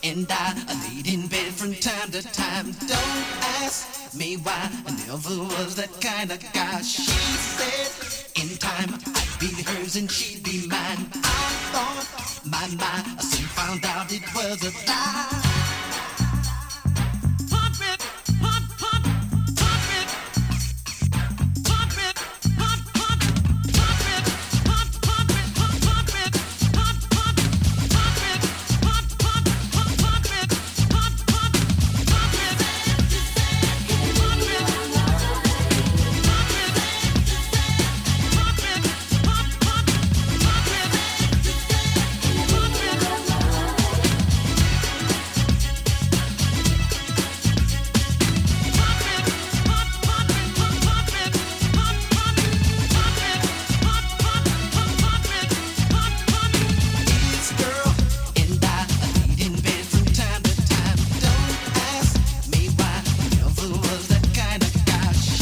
and I laid in bed from time to time. Don't ask me why, I never was that kind of guy. She said in time I'd be hers and she'd be mine. I thought, my, I soon found out it was a lie.